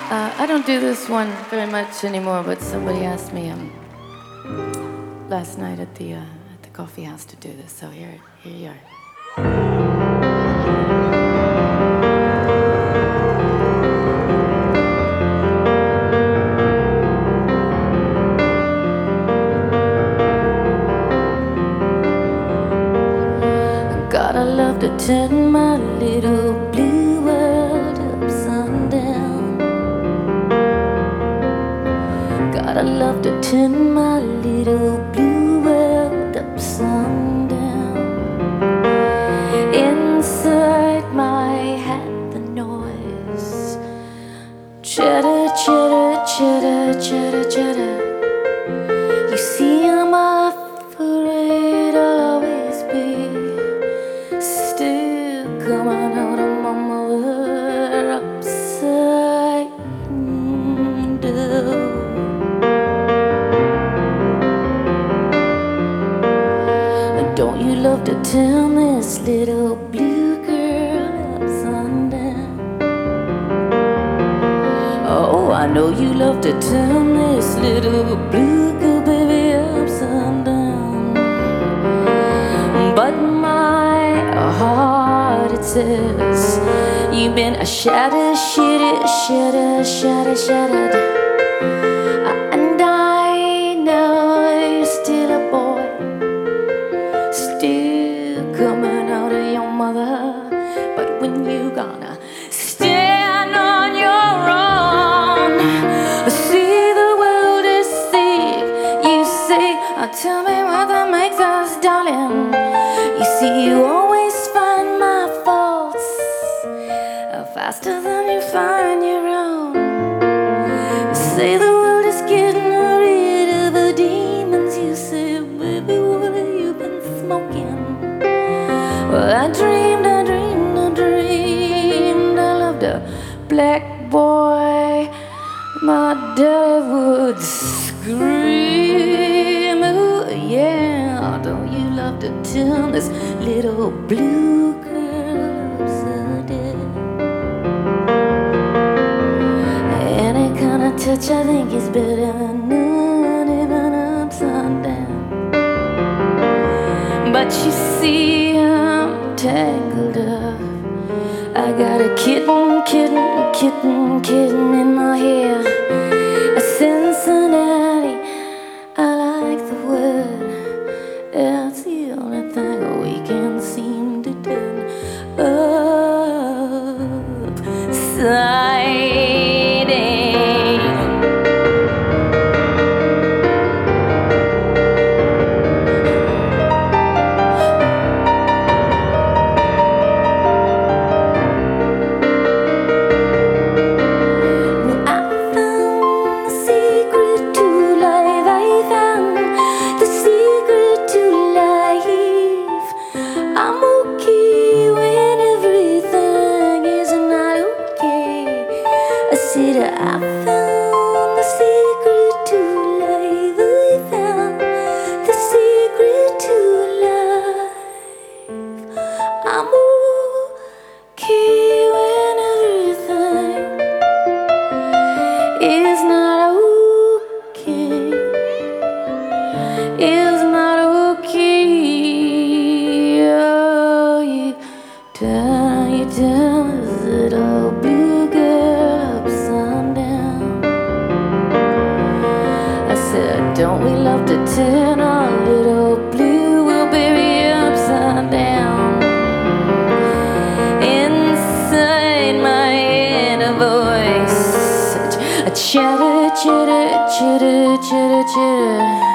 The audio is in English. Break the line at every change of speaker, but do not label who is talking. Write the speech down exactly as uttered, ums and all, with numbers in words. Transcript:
Uh, I don't do this one very much anymore, but somebody asked me um, last night at the uh, at the coffee house to do this, so here, here you are. God, I love to turn my little blue world upside down. God, I love to turn my little blue world upside down. Inside my head, the noise, chatter, chatter, chatter, chatter, chatter. You see, I'm afraid I'll always be still coming out of my mother upside down. Don't you love to turn this little blue girl upside down? Oh, I know you love to turn this little blue girl, baby, upside down. But my heart, it says you've been a shatter, shatter, shatter, shatter, shattered. And I know you're still a boy, still coming out of your mother. But when you gonna stand on your own, see the world is sick, you say, oh, tell me what that makes us, darling. You see, you always find my faults faster than you find your own. Say the world is getting rid of the demons. You say, baby, what have you been smoking? Well, I dreamed, I dreamed, I dreamed I loved a black boy. My daddy would scream, ooh, yeah. Don't you love to turn this little blue girl upside down? Any kind of touch I think is better than none, even upside down. But you see, I'm tangled up. I got a kitten, kitten, kitten, kitten in my hair. A Cincinnati, I like the word. It's the only thing we can seem to turn upside down. I found the secret to life. I found the secret to life. I'm okay when everything is not okay. Is not okay. Oh, you turn, you turn this little blue girl upside down. I said, don't we love to turn our little blue will baby upside down? Inside my head a voice, a chatter, chatter, chatter, chatter, chatter.